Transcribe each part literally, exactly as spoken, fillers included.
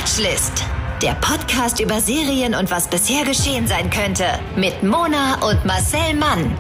Watchlist. Der Podcast über Serien und was bisher geschehen sein könnte. Mit Mona und Marcel Mann.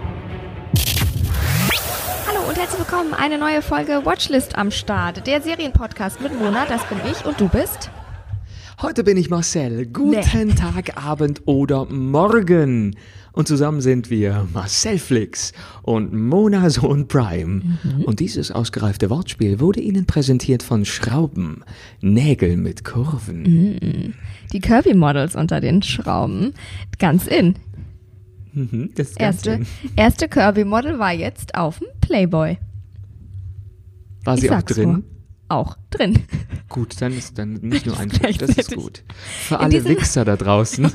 Hallo und herzlich willkommen. Eine neue Folge Watchlist am Start. Der Serienpodcast mit Mona, das bin ich und du bist? Heute bin ich Marcel. Guten nee. Tag, Abend oder Morgen. Und zusammen sind wir Marcelflix und Mona Sohn Prime. Mhm. Und dieses ausgereifte Wortspiel wurde Ihnen präsentiert von Schrauben. Nägel mit Kurven. Mhm. Die Kirby-Models unter den Schrauben. Ganz in. Mhm, das ist ganz erste, in. erste Kirby-Model war jetzt auf dem Playboy. War sie ich auch sag's drin? Nur. Auch drin. Gut, dann ist dann nicht nur ein Stück, das ist gut. Für alle diesen... Wichser da draußen.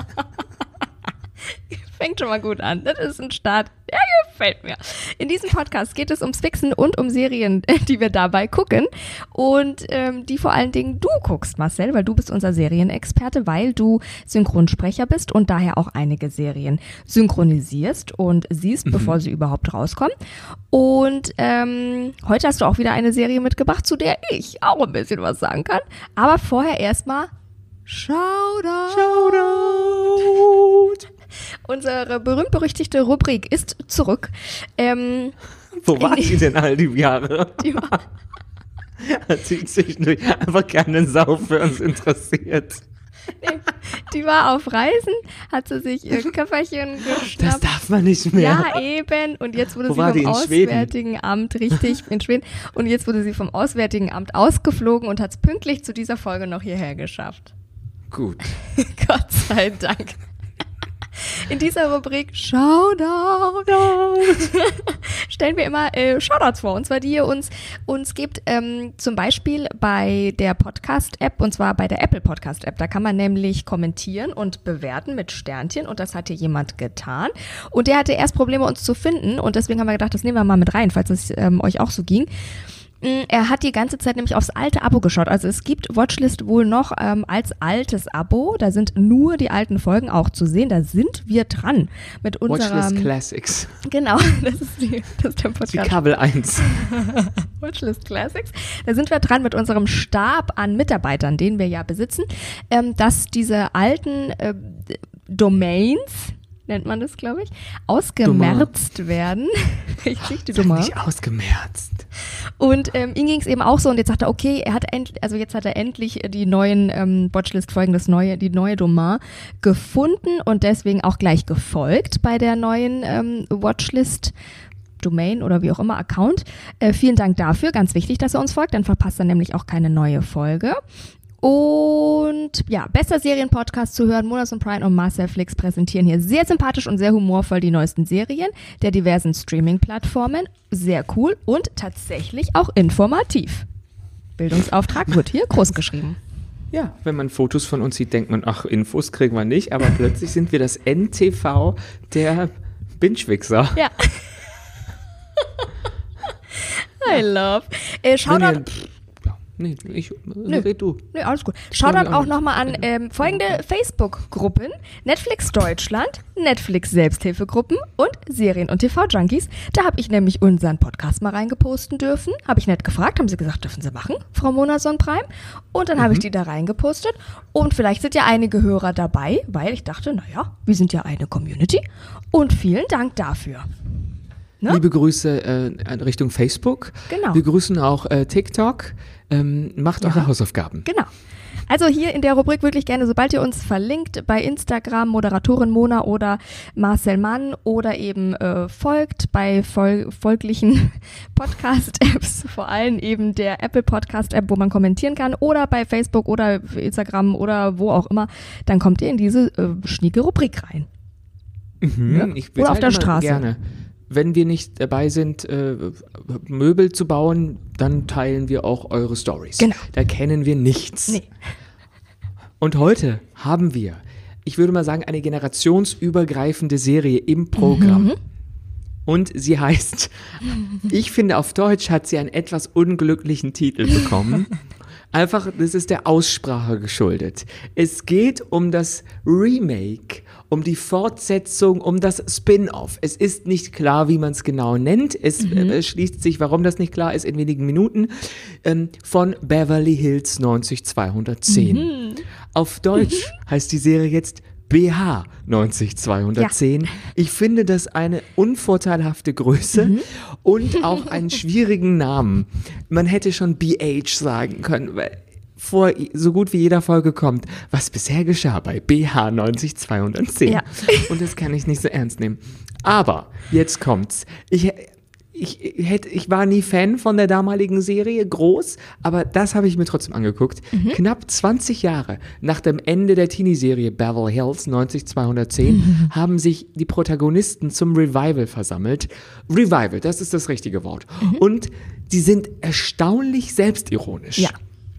Fängt schon mal gut an. Das ist ein Start. Ja, gefällt mir. In diesem Podcast geht es ums Fixen und um Serien, die wir dabei gucken. Und ähm, die vor allen Dingen du guckst, Marcel, weil du bist unser Serienexperte, weil du Synchronsprecher bist und daher auch einige Serien synchronisierst und siehst, mhm. bevor sie überhaupt rauskommen. Und ähm, heute hast du auch wieder eine Serie mitgebracht, zu der ich auch ein bisschen was sagen kann. Aber vorher erstmal Shoutout. Shoutout. Unsere berühmt-berüchtigte Rubrik ist zurück. Ähm, Wo war sie denn all die Jahre? Die war Hat sie sich einfach keine Sau für uns interessiert. Nee, die war auf Reisen, hat sie sich ihr Köfferchen geschnappt. Das darf man nicht mehr. Ja, eben. Und jetzt wurde Wo sie war vom die? In Auswärtigen Schweden? Amt, richtig, in Schweden. Und jetzt wurde sie vom Auswärtigen Amt ausgeflogen und hat es pünktlich zu dieser Folge noch hierher geschafft. Gut. Gott sei Dank. In dieser Rubrik Shoutout stellen wir immer äh, Shoutouts vor, und zwar die ihr uns, uns gebt, ähm, zum Beispiel bei der Podcast-App, und zwar bei der Apple Podcast-App. Da kann man nämlich kommentieren und bewerten mit Sternchen, und das hat hier jemand getan. Und der hatte erst Probleme, uns zu finden, und deswegen haben wir gedacht, das nehmen wir mal mit rein, falls es ähm, euch auch so ging. Er hat die ganze Zeit nämlich aufs alte Abo geschaut. Also es gibt Watchlist wohl noch ähm, als altes Abo. Da sind nur die alten Folgen auch zu sehen. Da sind wir dran mit unserem... Watchlist Classics. Genau, das ist, die, das ist der Podcast. Die Kabel eins. Watchlist Classics. Da sind wir dran mit unserem Stab an Mitarbeitern, den wir ja besitzen, ähm, dass diese alten äh, Domains... nennt man das, glaube ich, ausgemerzt Dummer. werden. Richtig, die Dummer. Nicht ausgemerzt. Und ähm, ihm ging es eben auch so, und jetzt sagt er, okay, er hat endlich, also jetzt hat er endlich die neuen ähm, Watchlist-Folgen, das neue, die neue Domain gefunden und deswegen auch gleich gefolgt bei der neuen ähm, Watchlist Domain oder wie auch immer, Account. Äh, vielen Dank dafür, ganz wichtig, dass er uns folgt, dann verpasst er nämlich auch keine neue Folge. Und ja, bester Serienpodcast zu hören. Mona und Prime und Marcelflix präsentieren hier sehr sympathisch und sehr humorvoll die neuesten Serien der diversen Streaming-Plattformen. Sehr cool und tatsächlich auch informativ. Bildungsauftrag wird hier groß geschrieben. Ja, wenn man Fotos von uns sieht, denkt man, ach, Infos kriegen wir nicht, aber plötzlich sind wir das N T V der Binge-Wichser. Ja. I love. Äh, Shoutout. Nee, ich, Nö. red du. Nö, alles gut. Shoutout auch nochmal an ähm, folgende Facebook-Gruppen: Netflix Deutschland, Netflix Selbsthilfegruppen und Serien- und T V-Junkies. Da habe ich nämlich unseren Podcast mal reingeposten dürfen. Habe ich nett gefragt, haben sie gesagt, dürfen sie machen, Frau Mona Sohn Prime. Und dann mhm. habe ich die da reingepostet. Und vielleicht sind ja einige Hörer dabei, weil ich dachte, naja, wir sind ja eine Community. Und vielen Dank dafür. Ne? Liebe Grüße äh, Richtung Facebook. Genau. Wir grüßen auch äh, TikTok. Ähm, macht ja. eure Hausaufgaben. Genau. Also hier in der Rubrik wirklich gerne, sobald ihr uns verlinkt bei Instagram, Moderatorin Mona oder Marcel Mann oder eben äh, folgt bei fol- folglichen Podcast-Apps, vor allem eben der Apple Podcast-App, wo man kommentieren kann, oder bei Facebook oder Instagram oder wo auch immer, dann kommt ihr in diese äh, schnieke Rubrik rein. Mhm, ja? ich Oder auf der immer Straße. Gerne. Wenn wir nicht dabei sind, äh, Möbel zu bauen, dann teilen wir auch eure Stories. Genau. Da kennen wir nichts. Nee. Und heute haben wir, ich würde mal sagen, eine generationsübergreifende Serie im Programm. Mhm. Und sie heißt, ich finde auf Deutsch hat sie einen etwas unglücklichen Titel bekommen. Einfach, das ist der Aussprache geschuldet. Es geht um das Remake, um die Fortsetzung, um das Spin-off. Es ist nicht klar, wie man es genau nennt. Es mhm. äh, schließt sich, warum das nicht klar ist, in wenigen Minuten, ähm, von Beverly Hills neunzigtausendzweihundertzehn. Mhm. Auf Deutsch mhm. heißt die Serie jetzt B H neunzigtausendzweihundertzehn. Ja. Ich finde das eine unvorteilhafte Größe mhm. und auch einen schwierigen Namen. Man hätte schon B H sagen können, weil vor so gut wie jeder Folge kommt, was bisher geschah bei B H neunzigtausendzweihundertzehn. Ja. Und das kann ich nicht so ernst nehmen. Aber jetzt kommt's. Ich Ich, hätte, ich war nie Fan von der damaligen Serie, groß, aber das habe ich mir trotzdem angeguckt. Mhm. Knapp zwanzig Jahre nach dem Ende der Teenie-Serie Beverly Hills neunzigtausendzweihundertzehn mhm. haben sich die Protagonisten zum Revival versammelt. Revival, das ist das richtige Wort. Mhm. Und die sind erstaunlich selbstironisch. Ja.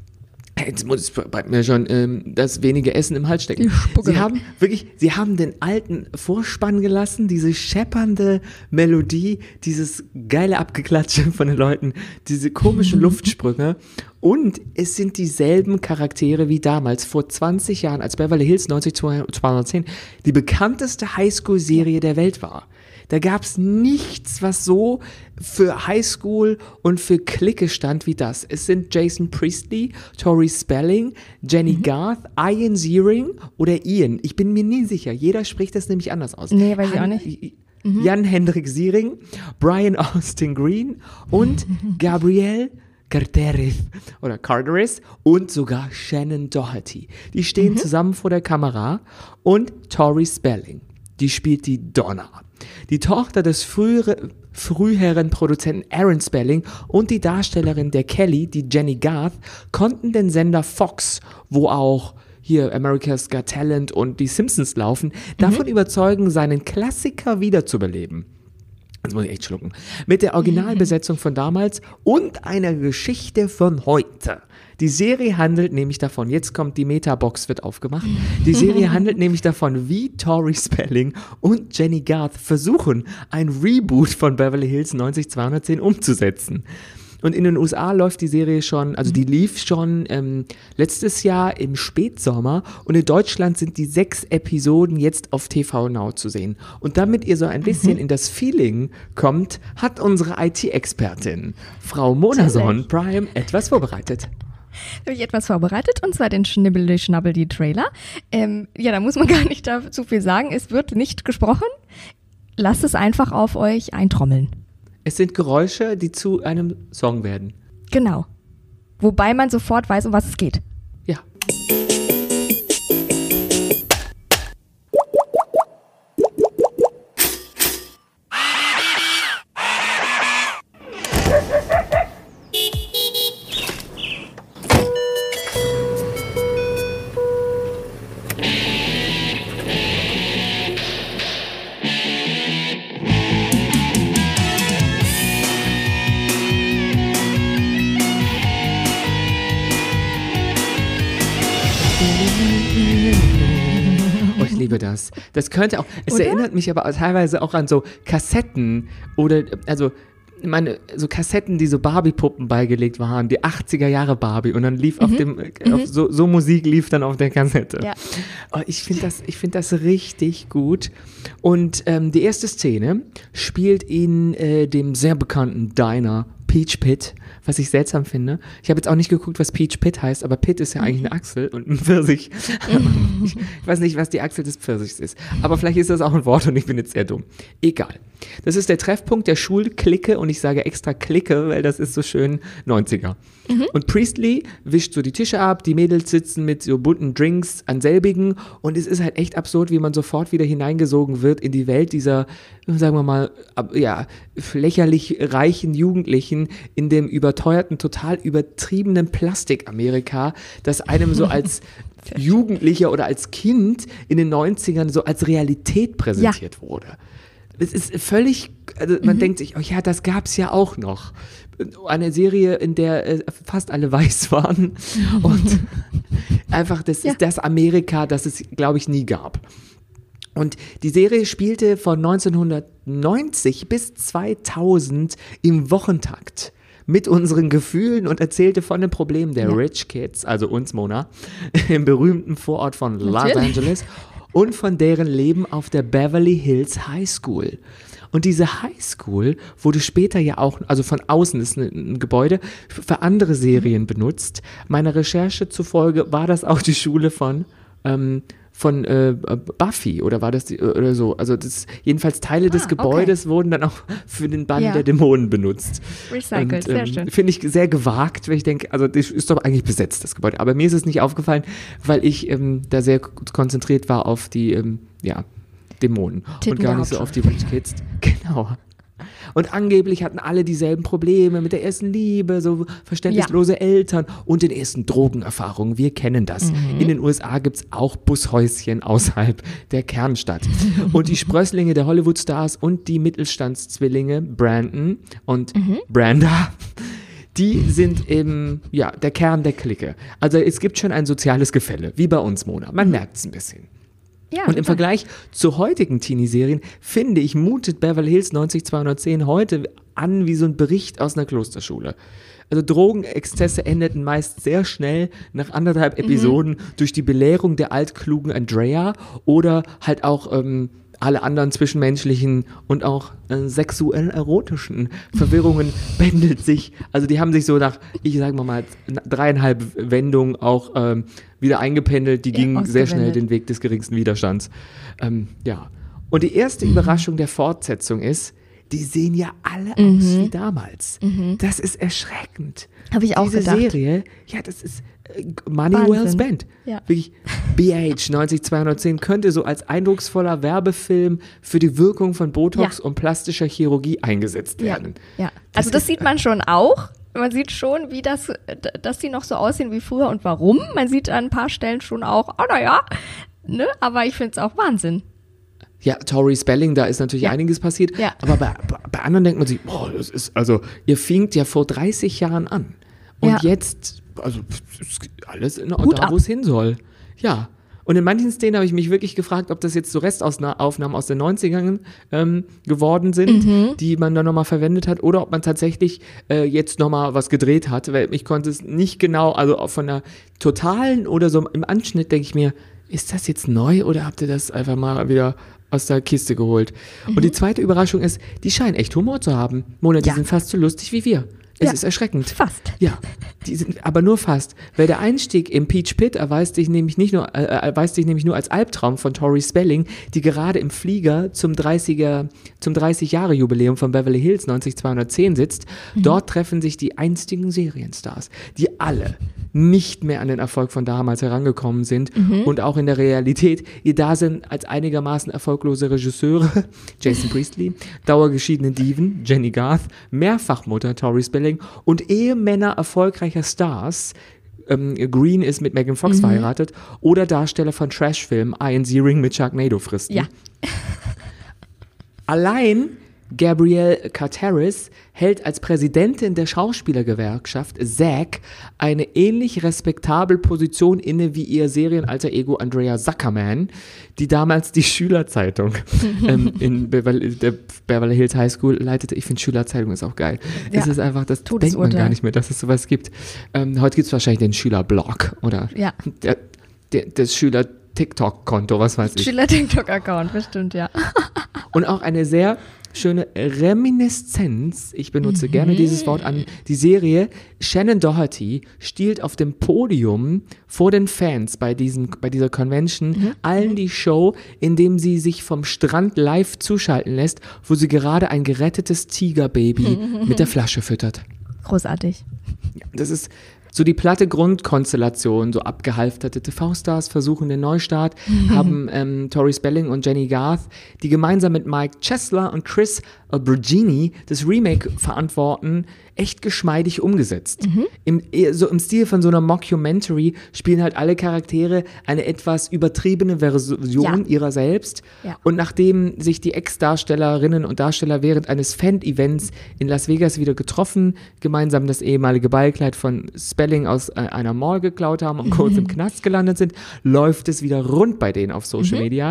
Jetzt muss bei mir schon ähm, das wenige Essen im Hals stecken. Sie haben wirklich, sie haben den alten Vorspann gelassen, diese scheppernde Melodie, dieses geile Abgeklatsche von den Leuten, diese komischen Luftsprünge. Und es sind dieselben Charaktere wie damals, vor zwanzig Jahren, als Beverly Hills neunzigtausendzweihundertzehn die bekannteste Highschool-Serie der Welt war. Da gab es nichts, was so für Highschool und für Clique stand wie das. Es sind Jason Priestley, Tori Spelling, Jenny mhm. Garth, Ian Ziering oder Ian. Ich bin mir nie sicher. Jeder spricht das nämlich anders aus. Nee, weiß ich auch nicht. Mhm. Jan-Hendrik Ziering, Brian Austin Green und Gabrielle Carteris oder Carteris und sogar Shannon Doherty. Die stehen mhm. zusammen vor der Kamera und Tori Spelling, die spielt die Donna. Die Tochter des frühere, früheren Produzenten Aaron Spelling und die Darstellerin der Kelly, die Jenny Garth, konnten den Sender Fox, wo auch hier America's Got Talent und die Simpsons laufen, davon mhm. überzeugen, seinen Klassiker wiederzubeleben. Das muss ich echt schlucken. Mit der Originalbesetzung von damals und einer Geschichte von heute. Die Serie handelt nämlich davon, jetzt kommt die Metabox, wird aufgemacht. Die Serie handelt nämlich davon, wie Tori Spelling und Jenny Garth versuchen, ein Reboot von Beverly Hills neunzigtausendzweihundertzehn umzusetzen. Und in den U S A läuft die Serie schon, also die lief schon ähm, letztes Jahr im Spätsommer und in Deutschland sind die sechs Episoden jetzt auf T V Now zu sehen. Und damit ihr so ein bisschen mhm. in das Feeling kommt, hat unsere I T-Expertin, Frau Mona Sohn Prime, etwas vorbereitet. Habe ich etwas vorbereitet, und zwar den Schnibbeli-Schnabbeli-Trailer. Ähm, ja, da muss man gar nicht dazu viel sagen. Es wird nicht gesprochen. Lasst es einfach auf euch eintrommeln. Es sind Geräusche, die zu einem Song werden. Genau. Wobei man sofort weiß, um was es geht. Ja. Oh, ich liebe das. Das könnte auch, es oder? Erinnert mich aber teilweise auch an so Kassetten oder, also, meine, so Kassetten, die so Barbie-Puppen beigelegt waren, die achtziger Jahre Barbie, und dann lief mhm. auf dem, mhm. auf so, so Musik lief dann auf der Kassette. Ja. Oh, ich finde das, ich finde das richtig gut. Und ähm, die erste Szene spielt in äh, dem sehr bekannten Diner Peach Pit, was ich seltsam finde. Ich habe jetzt auch nicht geguckt, was Peach Pit heißt, aber Pit ist ja eigentlich eine Achsel und ein Pfirsich. Ich weiß nicht, was die Achsel des Pfirsichs ist. Aber vielleicht ist das auch ein Wort und ich bin jetzt sehr dumm. Egal. Das ist der Treffpunkt der Schulklicke, und ich sage extra Clique, weil das ist so schön neunziger. Mhm. Und Priestley wischt so die Tische ab, die Mädels sitzen mit so bunten Drinks an selbigen, und es ist halt echt absurd, wie man sofort wieder hineingesogen wird in die Welt dieser, sagen wir mal, ja, lächerlich reichen Jugendlichen in dem überteuerten, total übertriebenen Plastik-Amerika, das einem so als Jugendlicher oder als Kind in den neunzigern so als Realität präsentiert ja. wurde. Es ist völlig, also man mhm. denkt sich, oh ja, das gab's ja auch noch. Eine Serie, in der äh, fast alle weiß waren, und einfach, das ja. ist das Amerika, das es, glaube ich, nie gab. Und die Serie spielte von neunzehnhundertneunzig bis zweitausend im Wochentakt mit unseren Gefühlen und erzählte von den Problemen der Ja. Rich Kids, also uns, Mona, im berühmten Vorort von Los Natürlich. Angeles und von deren Leben auf der Beverly Hills High School. Und diese High School wurde später ja auch, also von außen ist ein, ein Gebäude, für andere Serien benutzt. Meiner Recherche zufolge war das auch die Schule von, ähm, von äh, Buffy oder war das die, oder so. Also das, jedenfalls Teile des Ah, Gebäudes okay. wurden dann auch für den Bann Ja. der Dämonen benutzt. Recycelt, sehr schön. Finde ich sehr gewagt, weil ich denke, also das ist doch eigentlich besetzt, das Gebäude. Aber mir ist es nicht aufgefallen, weil ich ähm, da sehr k- konzentriert war auf die, ähm, ja, Dämonen Titten und gar der nicht so Hauptschule. auf die Rich Kids. Genau. Und angeblich hatten alle dieselben Probleme mit der ersten Liebe, so verständnislose Eltern und den ersten Drogenerfahrungen. Wir kennen das. In den U S A gibt es auch Bushäuschen außerhalb der Kernstadt. Und die Sprösslinge der Hollywood-Stars und die Mittelstandszwillinge Brandon und Branda, die sind eben, ja, der Kern der Clique. Also es gibt schon ein soziales Gefälle, wie bei uns, Mona. Man merkt es ein bisschen. Ja, Und im total. Vergleich zu heutigen Teenie-Serien, finde ich, mutet Beverly Hills neunzig zweihundertzehn heute an wie so ein Bericht aus einer Klosterschule. Also Drogenexzesse endeten meist sehr schnell nach anderthalb Episoden durch die Belehrung der altklugen Andrea oder halt auch ähm, alle anderen zwischenmenschlichen und auch äh, sexuell erotischen Verwirrungen pendelt sich, also die haben sich so nach, ich sag mal mal, dreieinhalb Wendungen auch ähm, wieder eingependelt, die Ja, gingen sehr schnell ausgewendet. den Weg des geringsten Widerstands. Ähm, ja. Und die erste Überraschung der Fortsetzung ist, die sehen ja alle aus wie damals. Das ist erschreckend. Habe ich auch Diese gedacht. Serie, ja, das ist äh, Money Wahnsinn. well spent. Ja. Wirklich, B H neunzig zweihundertzehn könnte so als eindrucksvoller Werbefilm für die Wirkung von Botox Ja. und plastischer Chirurgie eingesetzt Ja, werden. ja. Also das sieht man schon auch. Man sieht schon, wie das, dass die noch so aussehen wie früher und warum. Man sieht an ein paar Stellen schon auch, oh naja, ne? Aber ich finde es auch Wahnsinn. Ja, Tori Spelling, da ist natürlich Ja. einiges passiert. Ja. Aber bei, bei- bei anderen denkt man sich, boah, das ist, also, ihr fingt ja vor dreißig Jahren an. Und Ja. jetzt, also, ist alles in, Hut da, ab. wo es hin soll. Ja. Und in manchen Szenen habe ich mich wirklich gefragt, ob das jetzt so Restaufnahmen aus den neunzigern ähm, geworden sind, Mhm. die man dann nochmal verwendet hat, oder ob man tatsächlich äh, jetzt nochmal was gedreht hat, weil ich konnte es nicht genau, also auch von der totalen oder so im Anschnitt denke ich mir, ist das jetzt neu oder habt ihr das einfach mal wieder aus der Kiste geholt? Und die zweite Überraschung ist, die scheinen echt Humor zu haben. Mona, die Ja. sind fast so lustig wie wir. Es Ja. ist erschreckend. Fast. Ja, die sind aber nur fast. Weil der Einstieg im Peach Pit erweist sich nämlich nicht nur, äh, erweist sich nämlich nur als Albtraum von Tori Spelling, die gerade im Flieger zum dreißiger, zum dreißig-Jahre-Jubiläum von Beverly Hills neunzig zweihundertzehn sitzt. Dort treffen sich die einstigen Serienstars, die alle nicht mehr an den Erfolg von damals herangekommen sind und auch in der Realität ihr Dasein als einigermaßen erfolglose Regisseure, Jason Priestley, dauergeschiedene Diven, Jenny Garth, Mehrfachmutter Tori Spelling und Ehemänner erfolgreicher Stars, ähm, Green ist mit Megan Fox verheiratet, oder Darsteller von Trashfilmen Ian Ziering mit Sharknado fristen. Ja. Allein Gabrielle Carteris hält als Präsidentin der Schauspielergewerkschaft SAG eine ähnlich respektable Position inne wie ihr Serienalter Ego Andrea Zuckerman, die damals die Schülerzeitung ähm, in Beverly, der Beverly Hills High School leitete. Ich finde, Schülerzeitung ist auch geil. Ja. Es ist einfach, das denkt man Todesurteil. gar nicht mehr, dass es sowas gibt. Ähm, heute gibt es wahrscheinlich den Schülerblog oder Ja. der, der, das Schüler-TikTok-Konto, was weiß ich. Schüler TikTok-Account, bestimmt, ja. Und auch eine sehr schöne Reminiszenz, ich benutze gerne dieses Wort, an die Serie. Shannon Doherty stiehlt auf dem Podium vor den Fans bei, diesem, bei dieser Convention allen die Show, indem sie sich vom Strand live zuschalten lässt, wo sie gerade ein gerettetes Tigerbaby mit der Flasche füttert. Großartig. Ja, das ist so die platte Grundkonstellation, so abgehalfterte T V-Stars versuchen den Neustart, haben ähm, Tori Spelling und Jenny Garth, die gemeinsam mit Mike Chesler und Chris Albergini das Remake verantworten, echt geschmeidig umgesetzt. Im, eher so im Stil von so einer Mockumentary spielen halt alle Charaktere eine etwas übertriebene Version Ja. ihrer selbst. Ja. Und nachdem sich die Ex-Darstellerinnen und Darsteller während eines Fan-Events in Las Vegas wieder getroffen, gemeinsam das ehemalige Ballkleid von Spelling aus äh, einer Mall geklaut haben und kurz im Knast gelandet sind, läuft es wieder rund bei denen auf Social Media.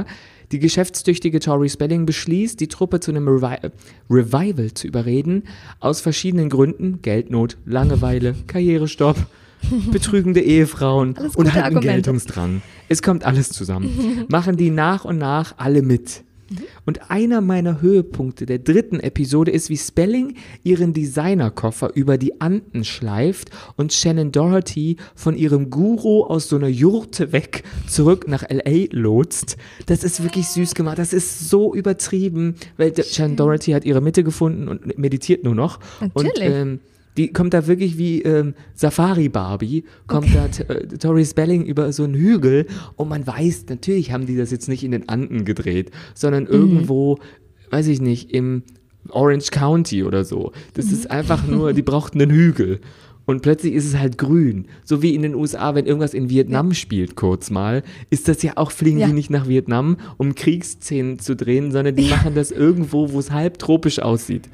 Die geschäftstüchtige Tori Spelling beschließt, die Truppe zu einem Revi- Revival zu überreden, aus verschiedenen Gründen, Geldnot, Langeweile, Karrierestopp, betrügende Ehefrauen Alles und gute halt einen Argumente. Geltungsdrang. Es kommt alles zusammen. Machen die nach und nach alle mit. Und einer meiner Höhepunkte der dritten Episode ist, wie Spelling ihren Designerkoffer über die Anden schleift und Shannon Doherty von ihrem Guru aus so einer Jurte weg zurück nach L A lotst. Das ist wirklich süß gemacht. Das ist so übertrieben, weil der- Shannon Doherty hat ihre Mitte gefunden und meditiert nur noch. Natürlich. Und ähm, die kommt da wirklich wie ähm, Safari-Barbie, kommt da t- äh, Tori Spelling über so einen Hügel und man weiß, natürlich haben die das jetzt nicht in den Anden gedreht, sondern irgendwo, weiß ich nicht, im Orange County oder so. Das ist einfach nur, die brauchten einen Hügel. Und plötzlich ist es halt grün. So wie in den U S A, wenn irgendwas in Vietnam spielt, kurz mal, ist das ja auch, fliegen Ja. die nicht nach Vietnam, um Kriegsszenen zu drehen, sondern die machen das irgendwo, wo es halb tropisch aussieht.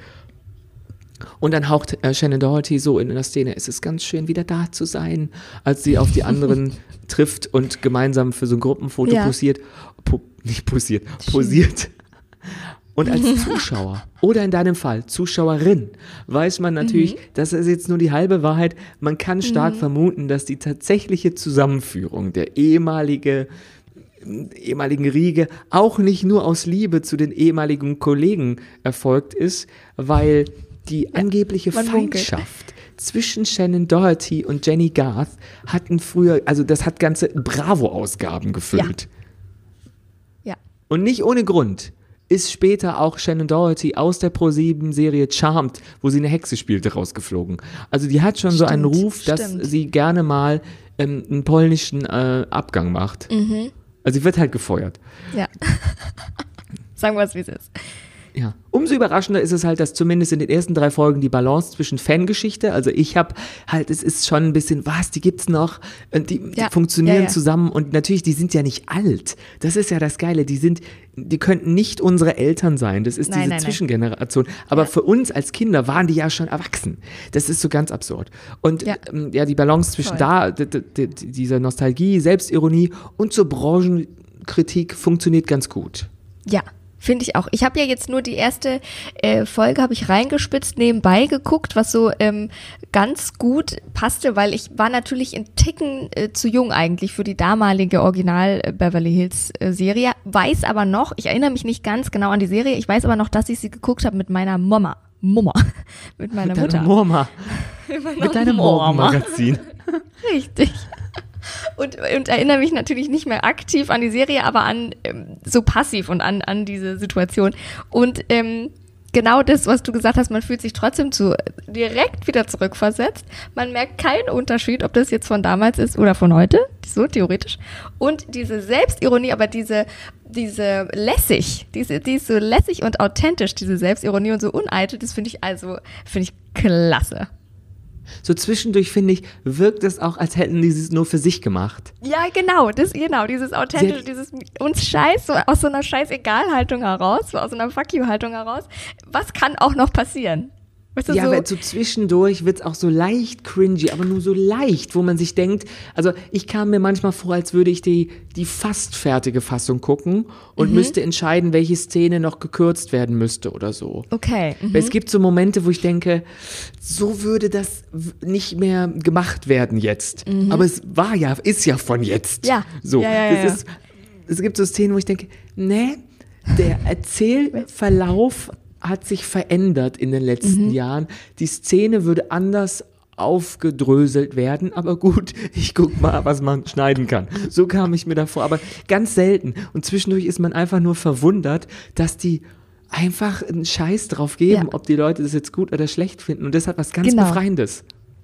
Und dann haucht äh, Shannon Doherty so in der Szene, es ist ganz schön, wieder da zu sein, als sie auf die anderen trifft und gemeinsam für so ein Gruppenfoto Ja. posiert, po, nicht posiert, posiert. Und als Zuschauer oder in deinem Fall Zuschauerin weiß man natürlich, Mhm. das ist jetzt nur die halbe Wahrheit, man kann stark vermuten, dass die tatsächliche Zusammenführung, der ehemalige ehemaligen Riege auch nicht nur aus Liebe zu den ehemaligen Kollegen erfolgt ist, weil die angebliche man munkelt. Feindschaft zwischen Shannon Doherty und Jenny Garth hatten früher, also das hat ganze Bravo-Ausgaben gefüllt. Ja. Und nicht ohne Grund ist später auch Shannon Doherty aus der Pro sieben Serie Charmed, wo sie eine Hexe spielte, rausgeflogen. Also die hat schon so einen Stimmt, Ruf, dass stimmt. sie gerne mal ähm, einen polnischen äh, Abgang macht. Mhm. Also sie wird halt gefeuert. Ja. Sagen wir es, wie es ist. Ja. Umso überraschender ist es halt, dass zumindest in den ersten drei Folgen die Balance zwischen Fangeschichte, also ich habe halt, es ist schon ein bisschen, was, die gibt's noch, und die, Ja. die funktionieren Ja, ja. zusammen und natürlich, die sind ja nicht alt. Das ist ja das Geile, die sind, die könnten nicht unsere Eltern sein, das ist Nein, diese nein, nein. Zwischengeneration. Aber Ja. für uns als Kinder waren die ja schon erwachsen. Das ist so ganz absurd. Und Ja. ähm, ja, die Balance zwischen Voll. da, d- d- d- dieser Nostalgie, Selbstironie und zur Branchenkritik funktioniert ganz gut. Ja, finde ich auch. Ich habe ja jetzt nur die erste äh, Folge, habe ich reingespitzt, nebenbei geguckt, was so ähm, ganz gut passte, weil ich war natürlich in Ticken äh, zu jung eigentlich für die damalige Original äh, Beverly Hills äh, Serie, weiß aber noch, ich erinnere mich nicht ganz genau an die Serie, ich weiß aber noch, dass ich sie geguckt habe mit meiner Mama. Mama. Mit meiner Mit deiner Mutter. Mama. Mit deinem Morgenmagazin. Richtig. Und, und erinnere mich natürlich nicht mehr aktiv an die Serie, aber an ähm, so passiv und an, an diese Situation. Und ähm, genau das, was du gesagt hast, man fühlt sich trotzdem zu direkt wieder zurückversetzt. Man merkt keinen Unterschied, ob das jetzt von damals ist oder von heute, so theoretisch. Und diese Selbstironie, aber diese diese lässig, diese die ist so lässig und authentisch, diese Selbstironie und so uneitel, das finde ich also finde ich klasse. So zwischendurch, finde ich, wirkt es auch, als hätten die es nur für sich gemacht. Ja, genau, das, genau, dieses authentische, Sie- dieses uns scheiß, so aus so einer Scheiß-Egal-Haltung heraus, so aus so einer Fuck-you-Haltung heraus. Was kann auch noch passieren? Weißt du, Ja, so, aber so zwischendurch wird es auch so leicht cringy, aber nur so leicht, wo man sich denkt, also ich kam mir manchmal vor, als würde ich die, die fast fertige Fassung gucken und müsste entscheiden, welche Szene noch gekürzt werden müsste oder so. okay. Mhm. Es gibt so Momente, wo ich denke, so würde das w- nicht mehr gemacht werden jetzt. Aber es war ja, ist ja von jetzt. Ja. So. Ja, ja, ja, das ja. Ist, es gibt so Szenen, wo ich denke, nee, der Erzählverlauf hat sich verändert in den letzten Mhm. Jahren. Die Szene würde anders aufgedröselt werden, aber gut, ich guck mal, was man schneiden kann. So kam ich mir davor, aber ganz selten. Und zwischendurch ist man einfach nur verwundert, dass die einfach einen Scheiß drauf geben, Ja. ob die Leute das jetzt gut oder schlecht finden. Und das hat was ganz Genau. Befreiendes.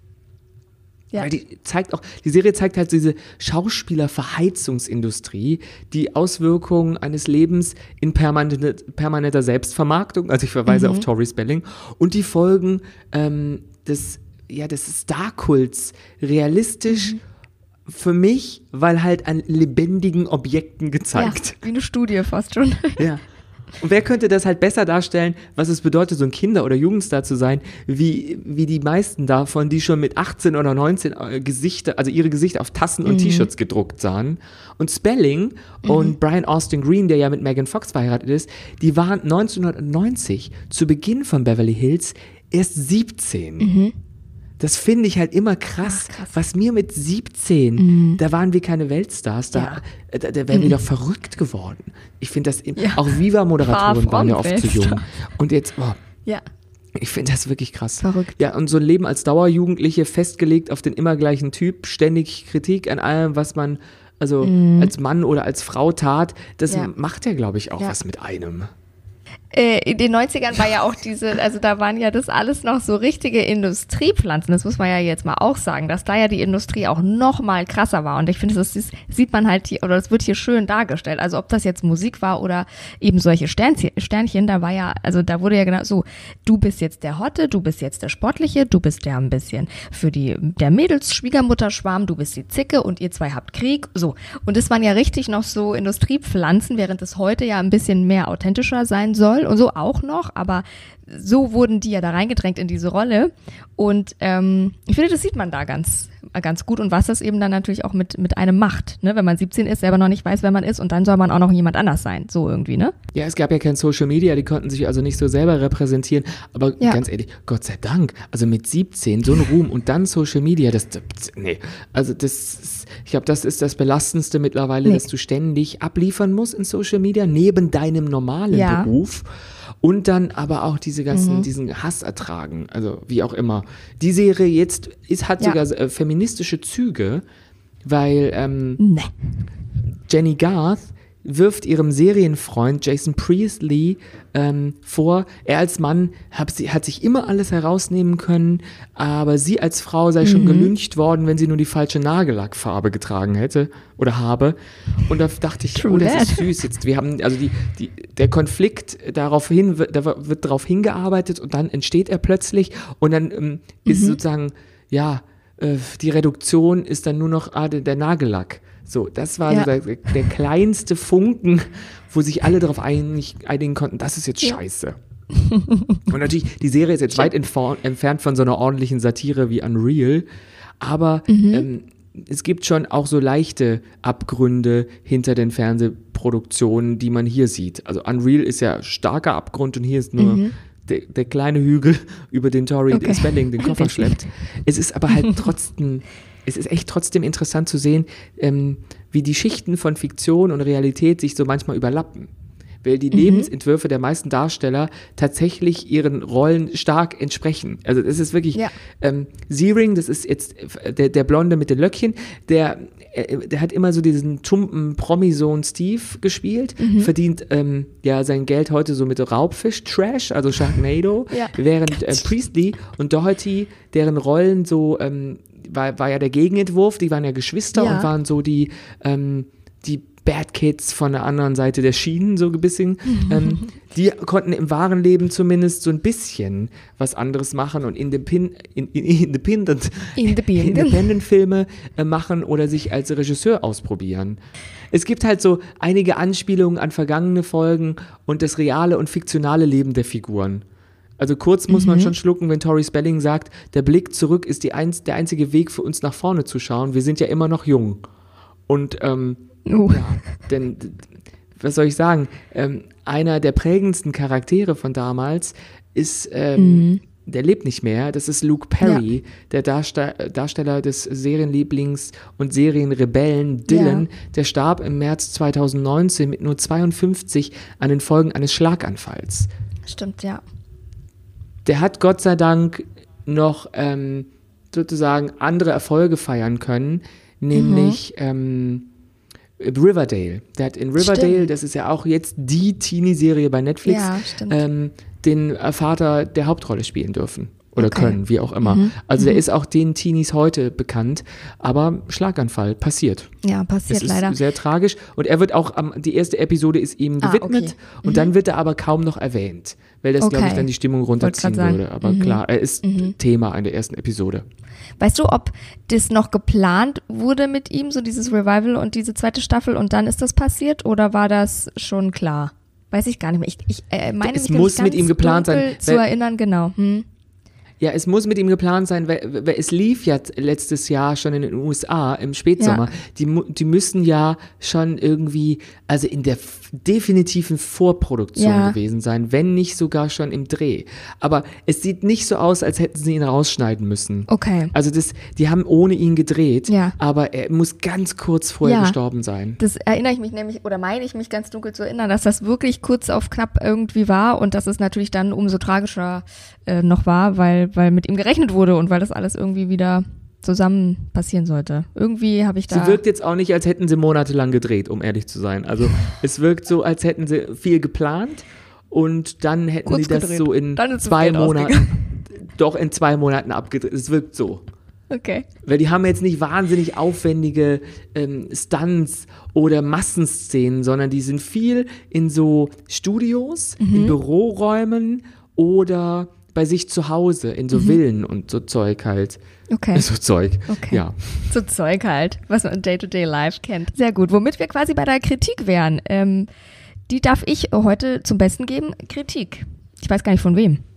Ja. Weil die zeigt auch, die Serie zeigt halt diese Schauspielerverheizungsindustrie, die Auswirkungen eines Lebens in permanente, permanenter Selbstvermarktung, also ich verweise auf Tori Spelling, und die Folgen ähm, des, ja, des Star-Kults realistisch für mich, weil halt an lebendigen Objekten gezeigt. Ja, wie eine Studie fast schon. Ja. Und wer könnte das halt besser darstellen, was es bedeutet, so ein Kinder- oder Jugendstar zu sein, wie, wie die meisten davon, die schon mit achtzehn oder neunzehn Gesichter, also ihre Gesichter auf Tassen und mhm. T-Shirts gedruckt sahen. Und Spelling mhm. und Brian Austin Green, der ja mit Megan Fox verheiratet ist, die waren neunzehnhundertneunzig, zu Beginn von Beverly Hills, erst siebzehn. Mhm. Das finde ich halt immer krass, Ach, krass, was mir mit siebzehn, mhm. da waren wir keine Weltstars, da, ja. da, da wären mhm. wir doch verrückt geworden. Ich finde das, ja. auch Viva-Moderatoren waren ja oft zu jung. Und jetzt, oh, ja. ich finde das wirklich krass. Verrückt. Ja, und so ein Leben als Dauerjugendliche, festgelegt auf den immer gleichen Typ, ständig Kritik an allem, was man also mhm. als Mann oder als Frau tat, das ja. macht ja, glaube ich, auch ja. was mit einem. In den neunzigern war ja auch diese, also da waren ja das alles noch so richtige Industriepflanzen, das muss man ja jetzt mal auch sagen, dass da ja die Industrie auch noch mal krasser war und ich finde, das ist, sieht man halt hier, oder das wird hier schön dargestellt, also ob das jetzt Musik war oder eben solche Sternchen, Sternchen, da war ja, also da wurde ja genau so, du bist jetzt der Hotte, du bist jetzt der Sportliche, du bist der ein bisschen für die, der Mädels Schwiegermutterschwarm, du bist die Zicke und ihr zwei habt Krieg, so. Und das waren ja richtig noch so Industriepflanzen, während es heute ja ein bisschen mehr authentischer sein soll. Und so auch noch, aber so wurden die ja da reingedrängt in diese Rolle und ähm, ich finde, das sieht man da ganz ganz gut und was das eben dann natürlich auch mit mit einem macht, ne? Wenn man siebzehn ist, selber noch nicht weiß, wer man ist und dann soll man auch noch jemand anders sein, so irgendwie, ne? Ja, es gab ja kein Social Media, die konnten sich also nicht so selber repräsentieren, aber ja. ganz ehrlich, Gott sei Dank, also mit siebzehn so ein Ruhm und dann Social Media, das, nee, also das, ich glaube, das ist das Belastendste mittlerweile, nee. dass du ständig abliefern musst in Social Media, neben deinem normalen ja. Beruf. Und dann aber auch diese ganzen, mhm. diesen Hass ertragen, also wie auch immer. Die Serie jetzt ist, hat ja. sogar äh, feministische Züge, weil ähm, nee. Jenny Garth wirft ihrem Serienfreund Jason Priestley ähm, vor, er als Mann hat, hat sich immer alles herausnehmen können, aber sie als Frau sei mhm. schon gelyncht worden, wenn sie nur die falsche Nagellackfarbe getragen hätte oder habe. Und da dachte ich, True oh, das that. ist süß. Jetzt, wir haben, also die, die, der Konflikt, daraufhin wird, da wird darauf hingearbeitet und dann entsteht er plötzlich und dann ähm, ist mhm. sozusagen, ja, äh, die Reduktion ist dann nur noch ah, der, der Nagellack. So, das war ja. so der, der kleinste Funken, wo sich alle darauf einig, einigen konnten, das ist jetzt ja. scheiße. Und natürlich, die Serie ist jetzt weit entf- entfernt von so einer ordentlichen Satire wie Unreal, aber mhm. ähm, es gibt schon auch so leichte Abgründe hinter den Fernsehproduktionen, die man hier sieht. Also Unreal ist ja starker Abgrund und hier ist nur mhm. der, der kleine Hügel, über den Tori okay. Spelling den Koffer schleppt. Es ist aber halt trotzdem... Es ist echt trotzdem interessant zu sehen, ähm, wie die Schichten von Fiktion und Realität sich so manchmal überlappen. Weil die mhm. Lebensentwürfe der meisten Darsteller tatsächlich ihren Rollen stark entsprechen. Also es ist wirklich, ja. ähm, Searing, das ist jetzt der, der Blonde mit den Löckchen, der, äh, der hat immer so diesen tumpen Promi-Sohn Steve gespielt, mhm. verdient ähm, ja sein Geld heute so mit Raubfisch-Trash, also Sharknado, ja. während äh, Priestley und Doherty, deren Rollen so ähm, War, war ja der Gegenentwurf, die waren ja Geschwister ja. und waren so die, ähm, die Bad Kids von der anderen Seite der Schienen, so ein bisschen. ähm, die konnten im wahren Leben zumindest so ein bisschen was anderes machen und Independent, in, in, Independent, Independent. Independent Filme äh, machen oder sich als Regisseur ausprobieren. Es gibt halt so einige Anspielungen an vergangene Folgen und das reale und fiktionale Leben der Figuren. Also kurz muss man mhm. schon schlucken, wenn Tori Spelling sagt, der Blick zurück ist die einz- der einzige Weg für uns nach vorne zu schauen. Wir sind ja immer noch jung. Und ähm, uh. ja, denn, was soll ich sagen, ähm, einer der prägendsten Charaktere von damals ist, ähm, mhm. der lebt nicht mehr, das ist Luke Perry, ja. der Darste- Darsteller des Serienlieblings und Serienrebellen Dylan, ja. der starb im März zweitausendneunzehn mit nur zweiundfünfzig an den Folgen eines Schlaganfalls. Stimmt, ja. Der hat Gott sei Dank noch ähm, sozusagen andere Erfolge feiern können, nämlich mhm. ähm, Riverdale. Der hat in Riverdale, stimmt. das ist ja auch jetzt die Teenie-Serie bei Netflix, ja, ähm, den Vater der Hauptrolle spielen dürfen. Oder okay. können, wie auch immer. Mhm. Also mhm. der ist auch den Teenies heute bekannt, aber Schlaganfall passiert. Ja, passiert das leider. ist sehr tragisch und er wird auch, um, die erste Episode ist ihm gewidmet ah, okay. und mhm. dann wird er aber kaum noch erwähnt, weil das, okay. glaube ich, dann die Stimmung runterziehen würde. Aber mhm. klar, er ist mhm. Thema in der ersten Episode. Weißt du, ob das noch geplant wurde mit ihm, so dieses Revival und diese zweite Staffel und dann ist das passiert oder war das schon klar? Weiß ich gar nicht mehr. Ich, ich äh, meine Es mich muss nämlich mit ihm geplant dunkel sein, zu weil- erinnern, genau. Hm. Ja, es muss mit ihm geplant sein, weil, weil es lief ja letztes Jahr schon in den U S A im Spätsommer. Ja. Die, mu- die müssen ja schon irgendwie, also in der f- definitiven Vorproduktion Ja. gewesen sein, wenn nicht sogar schon im Dreh. Aber es sieht nicht so aus, als hätten sie ihn rausschneiden müssen. Okay. Also das, die haben ohne ihn gedreht, Ja. aber er muss ganz kurz vorher Ja. gestorben sein. Das erinnere ich mich nämlich, oder meine ich mich ganz dunkel zu erinnern, dass das wirklich kurz auf knapp irgendwie war und dass es natürlich dann umso tragischer äh, noch war, weil, weil mit ihm gerechnet wurde und weil das alles irgendwie wieder zusammen passieren sollte. Irgendwie habe ich da... Sie wirkt jetzt auch nicht, als hätten sie monatelang gedreht, um ehrlich zu sein. Also es wirkt so, als hätten sie viel geplant und dann hätten Kurz sie das gedreht. so in Dann ist das zwei Geld Monaten, doch in zwei Monaten abgedreht. Es wirkt so. Okay. Weil die haben jetzt nicht wahnsinnig aufwendige ähm, Stunts oder Massenszenen, sondern die sind viel in so Studios, Mhm. in Büroräumen oder bei sich zu Hause, in so Villen und so Zeug halt. Mhm. Okay. So Zeug, Okay. ja. So Zeug halt, was man in Day-to-Day-Life kennt. Sehr gut. Womit wir quasi bei der Kritik wären. Ähm, die darf ich heute zum Besten geben. Kritik. Ich weiß gar nicht von wem.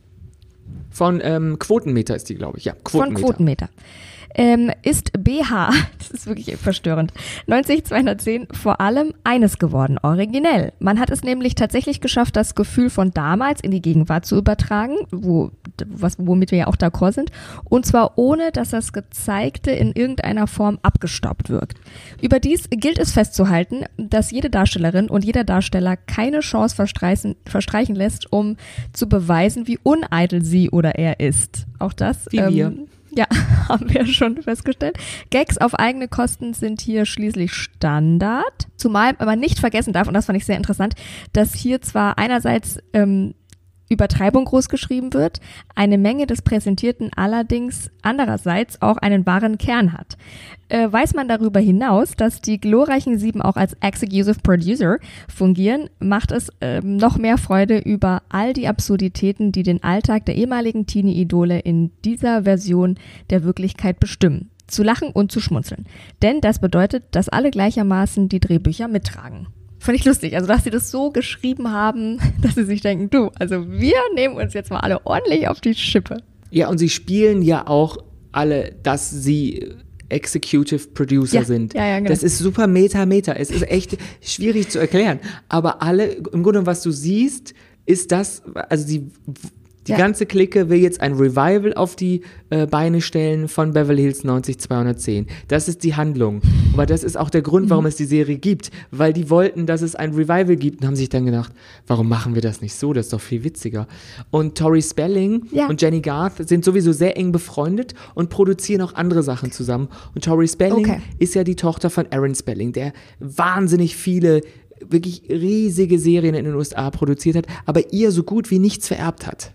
Von ähm, Quotenmeter ist die, glaube ich. Ja, Quotenmeter. Von Quotenmeter. Ähm, ist B H, das ist wirklich verstörend, neunzig zweihundertzehn vor allem eines geworden, originell. Man hat es nämlich tatsächlich geschafft, das Gefühl von damals in die Gegenwart zu übertragen, wo, was, womit wir ja auch d'accord sind, und zwar ohne, dass das Gezeigte in irgendeiner Form abgestaubt wirkt. Überdies gilt es festzuhalten, dass jede Darstellerin und jeder Darsteller keine Chance verstreichen, verstreichen lässt, um zu beweisen, wie uneitel sie oder er ist. Auch das Wie wir. ja, haben wir schon festgestellt. Gags auf eigene Kosten sind hier schließlich Standard. Zumal man nicht vergessen darf, und das fand ich sehr interessant, dass hier zwar einerseits ähm, Übertreibung groß geschrieben wird, eine Menge des Präsentierten allerdings andererseits auch einen wahren Kern hat. Äh, weiß man darüber hinaus, dass die glorreichen Sieben auch als Executive Producer fungieren, macht es ähm, noch mehr Freude über all die Absurditäten, die den Alltag der ehemaligen Teenie-Idole in dieser Version der Wirklichkeit bestimmen. Zu lachen und zu schmunzeln. Denn das bedeutet, dass alle gleichermaßen die Drehbücher mittragen. Fand ich lustig, also dass sie das so geschrieben haben, dass sie sich denken, du, also wir nehmen uns jetzt mal alle ordentlich auf die Schippe. Ja, und sie spielen ja auch alle, dass sie Executive Producer Ja, sind. ja, ja, genau. Das ist super meta, meta. Es ist echt schwierig zu erklären. Aber alle, im Grunde, was du siehst, ist das, also die, die Ja. ganze Clique will jetzt ein Revival auf die äh, Beine stellen von Beverly Hills neunzig zweihundertzehn. Das ist die Handlung. Aber das ist auch der Grund, warum es die Serie gibt. Weil die wollten, dass es ein Revival gibt und haben sich dann gedacht, warum machen wir das nicht so? Das ist doch viel witziger. Und Tori Spelling Ja. und Jenny Garth sind sowieso sehr eng befreundet und produzieren auch andere Sachen zusammen. Und Tori Spelling Okay. ist ja die Tochter von Aaron Spelling, der wahnsinnig viele, wirklich riesige Serien in den U S A produziert hat, aber ihr so gut wie nichts vererbt hat.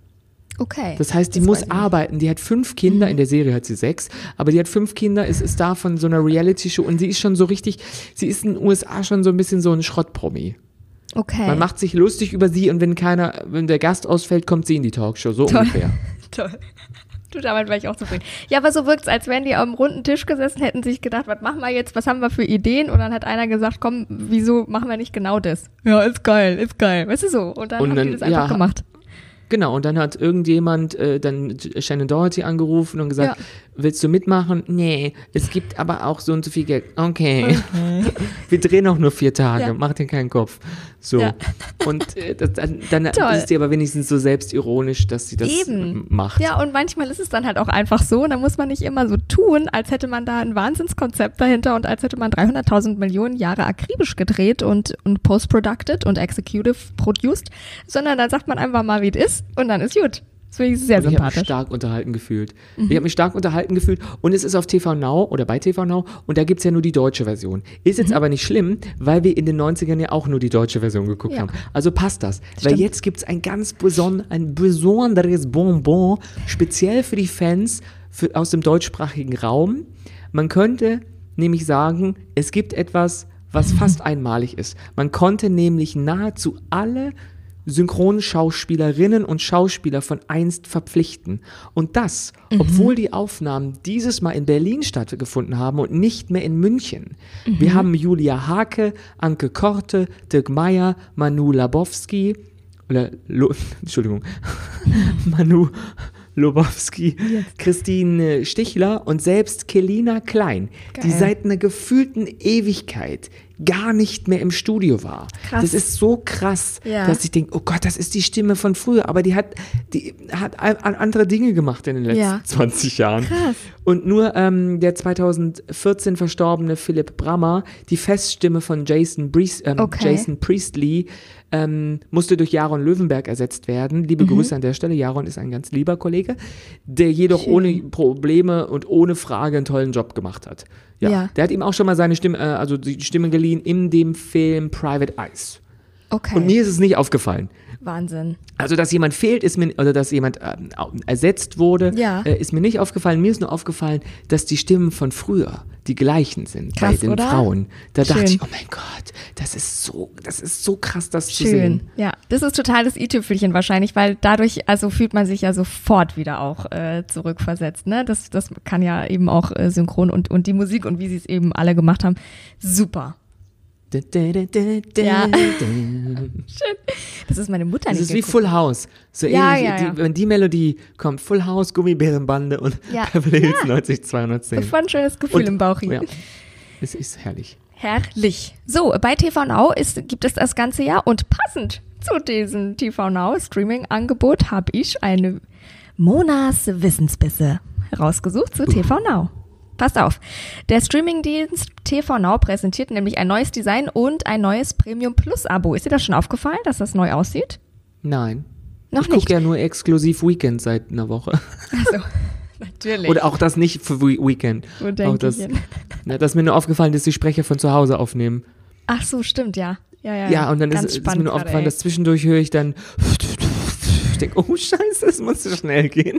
Okay. Das heißt, die Das weiß muss ich nicht. arbeiten. Die hat fünf Kinder, in der Serie hat sie sechs, aber die hat fünf Kinder, ist, ist da von so einer Reality-Show und sie ist schon so richtig, sie ist in den U S A schon so ein bisschen so ein Schrottpromi. Okay. Man macht sich lustig über sie und wenn keiner, wenn der Gast ausfällt, kommt sie in die Talkshow, so Toll. ungefähr. Toll. Du, damit wäre ich auch zufrieden. Ja, aber so wirkt's, als wären die am runden Tisch gesessen, hätten sich gedacht, was machen wir jetzt, was haben wir für Ideen? Und dann hat einer gesagt, komm, wieso machen wir nicht genau das? Ja, ist geil, ist geil. Weißt du so? Und dann Und haben dann, die das einfach ja, gemacht. Genau, und dann hat irgendjemand äh, dann Shannon Doherty angerufen und gesagt, Ja. willst du mitmachen? Nee, es gibt aber auch so und so viel Geld. Okay, wir drehen auch nur vier Tage, Ja. mach dir keinen Kopf. So, Ja. und äh, das, dann, dann Toll. ist sie aber wenigstens so selbstironisch, dass sie das Eben. macht. Ja, und manchmal ist es dann halt auch einfach so, und da muss man nicht immer so tun, als hätte man da ein Wahnsinnskonzept dahinter und als hätte man dreihunderttausend Millionen Jahre akribisch gedreht und, und post-producted und executive produced, sondern dann sagt man einfach mal, wie es ist und dann ist gut. Das finde ich sehr Und ich habe mich sympathisch. stark unterhalten gefühlt. Ich habe mich stark unterhalten gefühlt und es ist auf T V Now oder bei T V Now und da gibt es ja nur die deutsche Version. Ist Mhm. jetzt aber nicht schlimm, weil wir in den neunzigern ja auch nur die deutsche Version geguckt Ja. haben. Also passt das. Weil Stimmt. jetzt gibt es ein ganz beson ein besonderes Bonbon, speziell für die Fans für, aus dem deutschsprachigen Raum. Man könnte nämlich sagen, es gibt etwas, was fast einmalig ist. Man konnte nämlich nahezu alle Synchronschauspielerinnen und Schauspieler von einst verpflichten. Und das, mhm. obwohl die Aufnahmen dieses Mal in Berlin stattgefunden haben und nicht mehr in München. Mhm. Wir haben Julia Hake, Anke Korte, Dirk Meyer, Manu Labowski, oder, Lo, Entschuldigung, Manu Lobowski, Jetzt. Christine Stichler und selbst Kelina Klein, Geil. die seit einer gefühlten Ewigkeit gar nicht mehr im Studio war. Krass. Das ist so krass, ja. dass ich denke, oh Gott, das ist die Stimme von früher, aber die hat, die hat andere Dinge gemacht in den letzten ja. zwanzig Jahren. Krass. Und nur ähm, der zweitausendvierzehn verstorbene Philipp Brammer, die Feststimme von Jason, Brees, ähm, okay. Jason Priestley, ähm, musste durch Jaron Löwenberg ersetzt werden. Liebe mhm. Grüße an der Stelle. Jaron ist ein ganz lieber Kollege, der jedoch Schön. ohne Probleme und ohne Frage einen tollen Job gemacht hat. Ja, ja. Der hat ihm auch schon mal seine Stimme, äh, also die Stimme geliehen in dem Film Private Eyes. Okay. Und mir ist es nicht aufgefallen. Wahnsinn. Also, dass jemand fehlt, ist mir, oder dass jemand äh, ersetzt wurde, ja. äh, ist mir nicht aufgefallen. Mir ist nur aufgefallen, dass die Stimmen von früher die gleichen sind krass, bei den oder? Frauen. Da Schön. dachte ich, oh mein Gott, das ist so, das ist so krass, das Schön. zu sehen. Ja, das ist total das i-Tüpfelchen wahrscheinlich, weil dadurch, also fühlt man sich ja sofort wieder auch äh, zurückversetzt. Ne? Das, das kann ja eben auch äh, synchron und, und die Musik und wie sie es eben alle gemacht haben, super. Da, da, da, da, da, ja. da. Schön. Das ist meine Mutter nicht. Das ist geguckt. wie Full House. So ja, ähnlich, ja, ja. Die, wenn die Melodie kommt, Full House, Gummibärenbande und ja. Beverly Hills ja. neunzig zweihundertzehn. Sofort ein schönes Gefühl und, im Bauch. Ja. Es ist herrlich. Herrlich. So, bei T V Now ist, gibt es das ganze Jahr und passend zu diesem T V Now Streaming-Angebot habe ich eine Monas Wissensbisse herausgesucht zu uh. T V Now. Passt auf, der Streamingdienst T V Now präsentiert nämlich ein neues Design und ein neues Premium Plus Abo. Ist dir das schon aufgefallen, dass das neu aussieht? Nein. Noch ich nicht? Ich gucke ja nur exklusiv Weekend seit einer Woche. Achso, natürlich. Oder auch das nicht für Weekend. Wo denke das, ich hin? Na, das ist mir nur aufgefallen, dass die Sprecher von zu Hause aufnehmen. Ach so, stimmt, ja. Ja, ja, ja und dann ist, ist mir nur grade, aufgefallen, ey. dass zwischendurch höre ich dann ich denke, oh Scheiße, es muss so schnell gehen.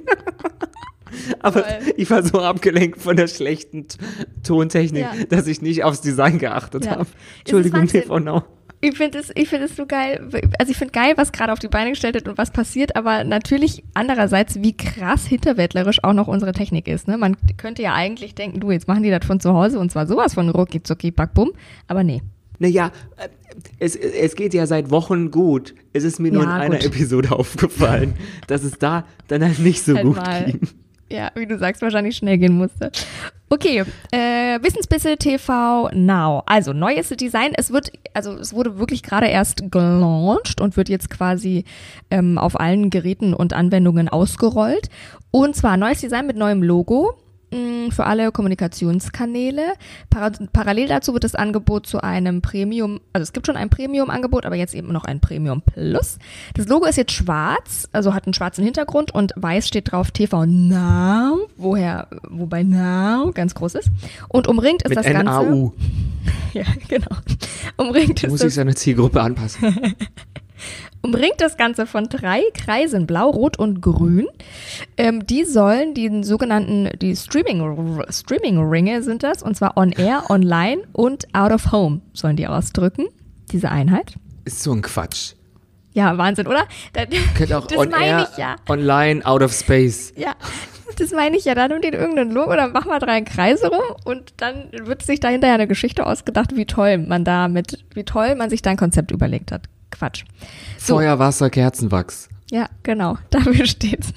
Aber Toll. Ich war so abgelenkt von der schlechten T- Tontechnik, ja. dass ich nicht aufs Design geachtet ja. habe. Entschuldigung, T V Now. Ich finde es, ich finde es so geil. Also ich finde geil, was gerade auf die Beine gestellt wird und was passiert, aber natürlich andererseits, wie krass hinterwäldlerisch auch noch unsere Technik ist. Ne? Man könnte ja eigentlich denken, du, jetzt machen die das von zu Hause und zwar sowas von rucki zucki back bumm, aber nee. Naja, es, es geht ja seit Wochen gut. Es ist mir nur ja, in einer gut. Episode aufgefallen, dass es da dann halt nicht so halt gut mal. ging. Ja, wie du sagst, wahrscheinlich schnell gehen musste. Okay, äh, Wissensbisse T V Now. Also, neues Design. Es wird, also es wurde wirklich gerade erst gelauncht und wird jetzt quasi ähm, auf allen Geräten und Anwendungen ausgerollt. Und zwar neues Design mit neuem Logo mh, für alle Kommunikationskanäle. Par- parallel dazu wird das Angebot zu einem Premium, also es gibt schon ein Premium-Angebot, aber jetzt eben noch ein Premium Plus. Das Logo ist jetzt schwarz, also hat einen schwarzen Hintergrund und weiß steht drauf T V Now, woher, wobei Now ganz groß ist. Und umringt ist mit das N A U. Ganze. Ja, genau. Umringt ist Muss das. ich seine Zielgruppe anpassen. Umringt das Ganze von drei Kreisen, blau, rot und grün. Ähm, die sollen den sogenannten, die Streaming, Streaming-Ringe sind das, und zwar on air, online und out of home sollen die ausdrücken, diese Einheit. Ist so ein Quatsch. Ja, Wahnsinn, oder? Das, Könnt auch das on meine air, ich ja. online, out of space. Ja, das meine ich ja. Da nimmt ihr irgendein Logo oder mach mal drei Kreise rum und dann wird sich da hinterher eine Geschichte ausgedacht, wie toll man da mit, wie toll man sich da ein Konzept überlegt hat. Quatsch. So. Feuer, Wasser, Kerzenwachs. Ja, genau, dafür steht's.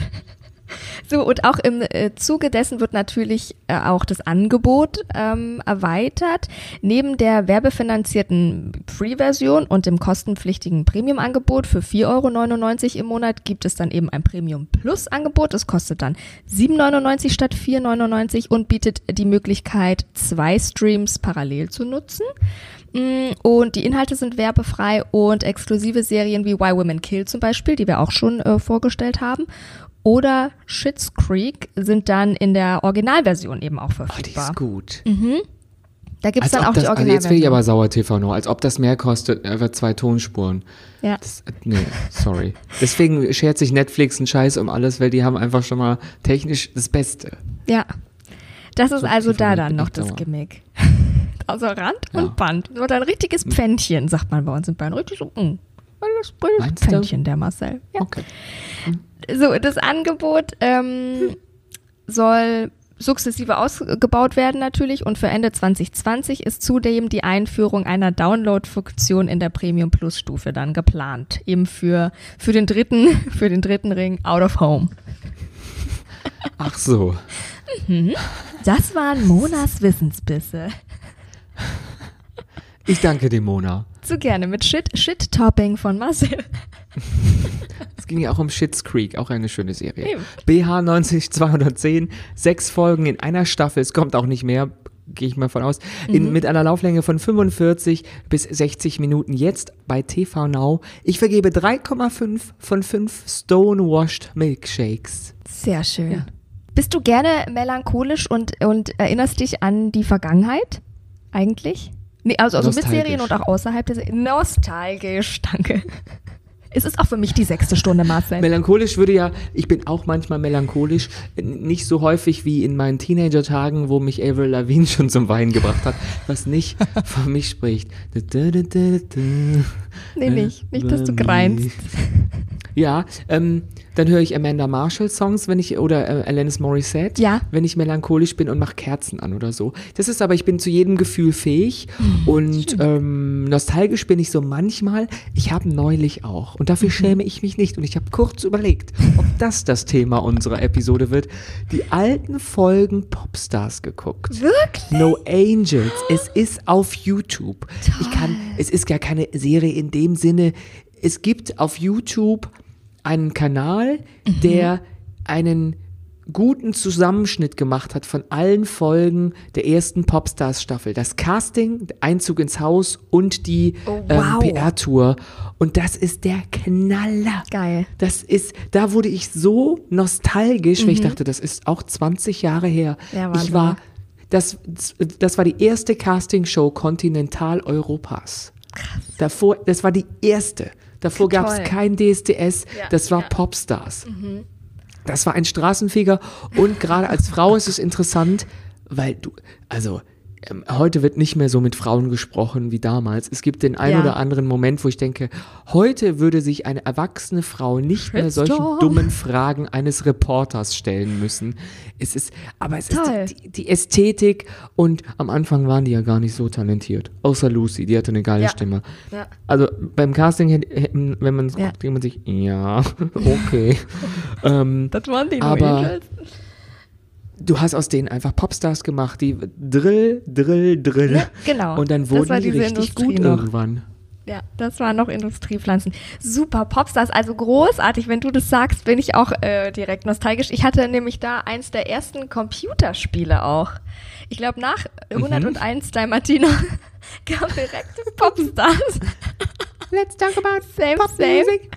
So, und auch im äh, Zuge dessen wird natürlich äh, auch das Angebot ähm, erweitert. Neben der werbefinanzierten Free-Version und dem kostenpflichtigen Premium-Angebot für vier Euro neunundneunzig im Monat gibt es dann eben ein Premium-Plus-Angebot. Das kostet dann sieben Euro neunundneunzig statt vier Euro neunundneunzig und bietet die Möglichkeit, zwei Streams parallel zu nutzen. Und die Inhalte sind werbefrei und exklusive Serien wie Why Women Kill zum Beispiel, die wir auch schon äh, vorgestellt haben, oder Schitt's Creek sind dann in der Originalversion eben auch verfügbar. Oh, die ist gut. Mhm. Da gibt es dann auch das, die Originalversion. Also jetzt will ich aber sauer T V noch, als ob das mehr kostet, einfach zwei Tonspuren. Ja. Das, nee, sorry. Deswegen schert sich Netflix einen Scheiß um alles, weil die haben einfach schon mal technisch das Beste. Ja. Das ist So, also T V da Now dann bin noch ich das sauer. Gimmick. Also Rand Ja. und Band. Oder ein richtiges Pfännchen, sagt man bei uns in Bayern. Richtig so, mm. das bringt Pfännchen, der Marcel. Ja. Okay. So, das Angebot ähm, soll sukzessive ausgebaut werden natürlich und für Ende zwanzig zwanzig ist zudem die Einführung einer Download-Funktion in der Premium Plus Stufe dann geplant. Eben für, für den dritten, für den dritten Ring Out of Home. Ach so. Mhm. Das waren Monas Wissensbisse. Ich danke dir, Mona. So gerne mit Shit, Shit-Topping von Marcel. Es ging ja auch um Schitt's Creek, auch eine schöne Serie. Eben. B H neunzig zweihundertzehn, sechs Folgen in einer Staffel, es kommt auch nicht mehr, gehe ich mal von aus, in, Mhm. mit einer Lauflänge von fünfundvierzig bis sechzig Minuten, jetzt bei T V Now. Ich vergebe drei Komma fünf von fünf Stonewashed Milkshakes. Sehr schön. Bist du gerne melancholisch und, und erinnerst dich an die Vergangenheit eigentlich? Nee, also, also mit Nostalgisch. Serien und auch außerhalb der Serien. Nostalgisch, danke. Es ist auch für mich die sechste Stunde, Marcel. Melancholisch würde ja, ich bin auch manchmal melancholisch, nicht so häufig wie in meinen Teenager-Tagen, wo mich Avril Lavigne schon zum Weinen gebracht hat, was nicht von mich spricht. Nee, nicht. Nicht, dass du greinst. Ja, ähm, dann höre ich Amanda Marshall Songs, wenn ich, oder äh, Alanis Morissette, Ja. wenn ich melancholisch bin und mache Kerzen an oder so. Das ist aber, ich bin zu jedem Gefühl fähig und ähm, nostalgisch bin ich so manchmal. Ich habe neulich auch und dafür schäme ich mich nicht und ich habe kurz überlegt, ob das das Thema unserer Episode wird, die alten Folgen Popstars geguckt. Wirklich? No Angels. Es ist auf YouTube. Ich kann, es ist gar keine Serie in dem Sinne. Es gibt auf YouTube einen Kanal, Mhm. der einen guten Zusammenschnitt gemacht hat von allen Folgen der ersten Popstars-Staffel. Das Casting, der Einzug ins Haus und die Oh, ähm, wow. P R-Tour. Und das ist der Knaller. Geil. Das ist, da wurde ich so nostalgisch, weil ich dachte, das ist auch zwanzig Jahre her. Mhm. Ja, Wahnsinn. ich war, das, das war die erste Castingshow Kontinentaleuropas. Davor, das war die erste. Davor gab es Toll. kein D S D S, Ja, das war ja. Mhm. Popstars. Das war ein Straßenfeger und gerade als Frau ist es interessant, weil du, also ähm, heute wird nicht mehr so mit Frauen gesprochen wie damals. Es gibt den einen Ja. oder anderen Moment, wo ich denke, heute würde sich eine erwachsene Frau nicht mehr solchen Shitstorm. dummen Fragen eines Reporters stellen müssen. Es ist, aber es Toll. ist die, die, die Ästhetik und am Anfang waren die ja gar nicht so talentiert. Außer Lucy, die hatte eine geile Ja. Stimme. Ja. Also beim Casting, hätte- hätten- wenn man es Ja. guckt, denkt man sich, ja, okay. ähm, Das waren die Aber- Angels. du hast aus denen einfach Popstars gemacht, die Drill, Drill, Drill. Ja, genau. Und dann Das wurden war die diese richtig Industrie gut noch. irgendwann. Ja, das waren noch Industriepflanzen. Super, Popstars, also großartig. Wenn du das sagst, bin ich auch äh, direkt nostalgisch. Ich hatte nämlich da eins der ersten Computerspiele auch. Ich glaube, nach hunderteins Dalmatiner kam direkt Popstars. Let's talk about Same, Pop same. music.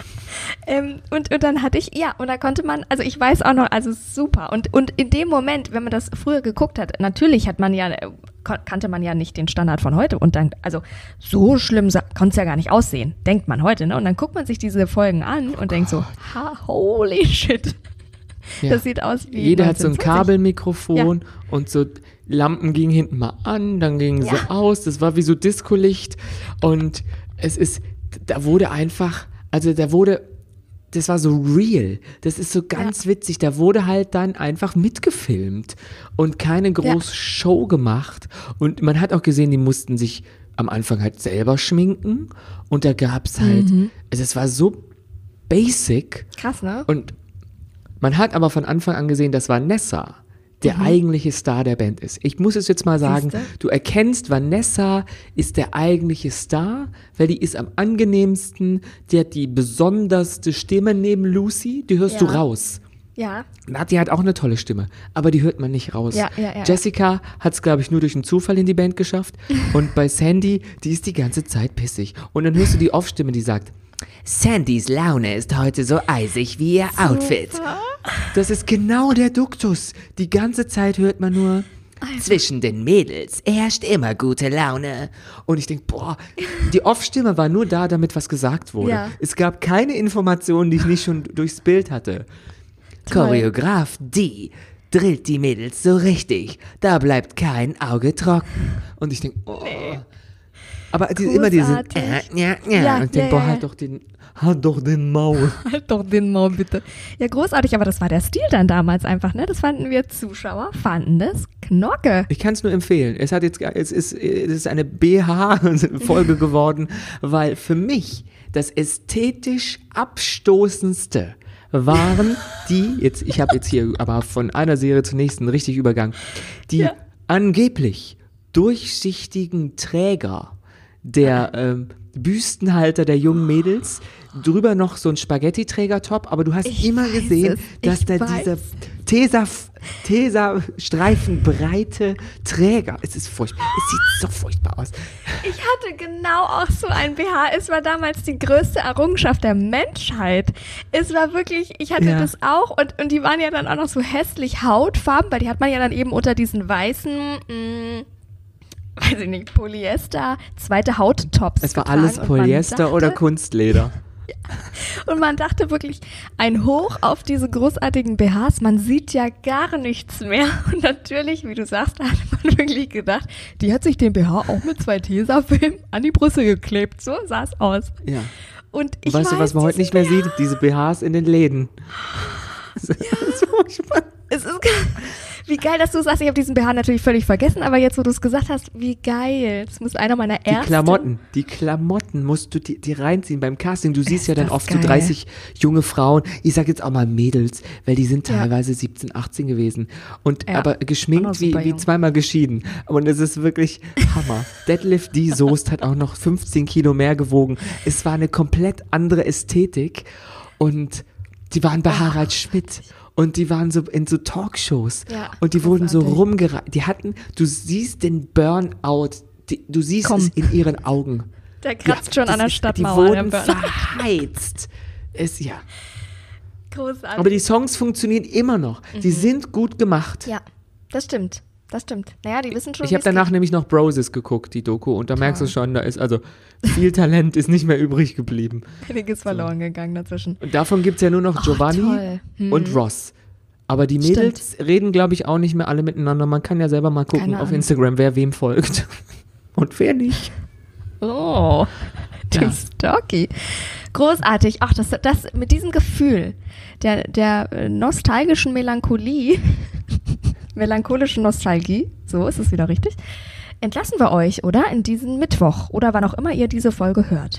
Ähm, und, und dann hatte ich, ja, und da konnte man, also ich weiß auch noch, also super. Und, und in dem Moment, wenn man das früher geguckt hat, natürlich hat man ja, äh, kon- kannte man ja nicht den Standard von heute. Und dann, also so schlimm konnte es ja gar nicht aussehen, denkt man heute, ne? Und dann guckt man sich diese Folgen an und denkt so, ha, holy shit. Ja. Das sieht aus wie Jeder hat so ein neunzehnhundertzwanzig. Kabelmikrofon und so Lampen gingen hinten mal an, dann gingen sie Ja. aus. Das war wie so Discolicht. Und es ist, da wurde einfach, also da wurde, das war so real. Das ist so ganz witzig. Da wurde halt dann einfach mitgefilmt und keine große Ja. Show gemacht. Und man hat auch gesehen, die mussten sich am Anfang halt selber schminken. Und da gab es halt, Mhm. also es war so basic. Krass, ne? Und man hat aber von Anfang an gesehen, dass Vanessa der eigentliche Star der Band ist. Ich muss es jetzt mal sagen, Siehste? du erkennst, Vanessa ist der eigentliche Star, weil die ist am angenehmsten, die hat die besonderste Stimme neben Lucy, die hörst du Ja. raus. Ja, Nati hat auch eine tolle Stimme, aber die hört man nicht raus. Ja, ja, ja. Jessica hat es, glaube ich, nur durch einen Zufall in die Band geschafft. Und bei Sandy, die ist die ganze Zeit pissig. Und dann hörst du die Off-Stimme, die sagt, Sandys Laune ist heute so eisig wie ihr Outfit. Das ist genau der Duktus. Die ganze Zeit hört man nur, zwischen den Mädels herrscht immer gute Laune. Und ich denke, boah, die Off-Stimme war nur da, damit was gesagt wurde. Ja. Es gab keine Informationen, die ich nicht schon durchs Bild hatte. Toll. Choreograf die drillt die Mädels so richtig. Da bleibt kein Auge trocken. Und ich denke, oh. Aber die, immer diese, Großartig. äh, ja, ja, Ja, und ich denke, ja, boah, ja. halt doch den, halt doch den Maul. Halt doch den Maul, bitte. Ja, großartig, aber das war der Stil dann damals einfach, ne? Das fanden wir Zuschauer, fanden das Knorke. Ich kann es nur empfehlen. Es hat jetzt, es ist, es ist eine B H-Folge geworden, weil für mich das ästhetisch abstoßendste waren die, jetzt, ich habe jetzt hier aber von einer Serie zur nächsten richtig Übergang, die Ja. angeblich durchsichtigen Träger der ähm, Büstenhalter der jungen Mädels, drüber noch so ein Spaghetti-Träger-Top, aber du hast Ich immer weiß gesehen, es. dass Ich da weiß. dieser Tesa, Tesa-Streifenbreite Träger, es ist furchtbar, es sieht so furchtbar aus. Ich hatte genau auch so ein B H. Es war damals die größte Errungenschaft der Menschheit. Es war wirklich, ich hatte Ja. das auch und, und die waren ja dann auch noch so hässlich Hautfarben, weil die hat man ja dann eben unter diesen weißen, mh, weiß ich nicht, Polyester, zweite Hauttops Es war getragen. alles Und man Polyester dachte, oder Kunstleder. Und man dachte wirklich, ein Hoch auf diese großartigen B Hs, man sieht ja gar nichts mehr. Und natürlich, wie du sagst, da hat man wirklich gedacht, die hat sich den B H auch mit zwei Tesafilmen an die Brüste geklebt. So sah es aus. Ja. Und ich Weißt du, was man heute nicht mehr sieht? Diese B Hs in den Läden. Das ist furchtbar. Es ist ge- wie geil, dass du sagst, ich habe diesen B H natürlich völlig vergessen, aber jetzt, wo du es gesagt hast, wie geil. Das muss einer meiner Die ersten... Klamotten, die Klamotten musst du dir, dir reinziehen beim Casting. Du siehst Ist ja dann das oft geil. so dreißig junge Frauen. Ich sag jetzt auch mal Mädels, weil die sind Ja. teilweise siebzehn, achtzehn gewesen. Und Ja. aber Auch noch geschminkt wie, super wie jung. zweimal geschieden. Und es ist wirklich Hammer. Deadlift D. Soest hat auch noch fünfzehn Kilo mehr gewogen. Es war eine komplett andere Ästhetik. Und die waren bei Harald Schmidt. Und die waren so in so Talkshows. Ja, und die wurden so großartig. rumgereicht. Die hatten, du siehst den Burnout, die, du siehst Komm. es in ihren Augen. Der kratzt Ja, schon an das der ist- Stadtmauer. Die der wurden Burnout. verheizt. Es, ja. Großartig. Aber die Songs funktionieren immer noch. Die sind gut gemacht. ja, das stimmt. Das stimmt. Naja, die wissen schon, Ich habe wie es danach geht. nämlich noch Broses geguckt, die Doku. Und da merkst du schon, da ist also viel Talent ist nicht mehr übrig geblieben. Einiges verloren gegangen dazwischen. Und davon gibt es ja nur noch Giovanni toll. Hm. und Ross. Aber die Mädels reden, glaube ich, auch nicht mehr alle miteinander. Man kann ja selber mal gucken Keine auf Ahnung. Instagram, wer wem folgt. Und wer nicht. Oh, du Ja. Stalky. Großartig. Ach, das, das mit diesem Gefühl der, der äh, nostalgischen Melancholie, melancholischen Nostalgie, so ist es wieder richtig, entlassen wir euch, oder? In diesen Mittwoch oder wann auch immer ihr diese Folge hört.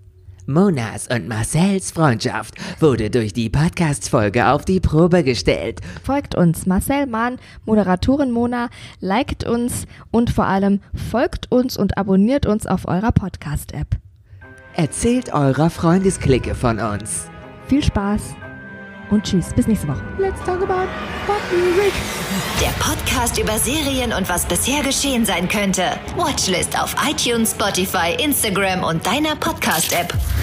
Monas und Marcells Freundschaft wurde durch die Podcast-Folge auf die Probe gestellt. Folgt uns, Marcel Mahn, Moderatorin Mona, liked uns und vor allem folgt uns und abonniert uns auf eurer Podcast-App. Erzählt eurer Freundesklicke von uns. Viel Spaß und tschüss, bis nächste Woche. Let's talk about pop music. Der Podcast über Serien und was bisher geschehen sein könnte. Watchlist auf iTunes, Spotify, Instagram und deiner Podcast-App.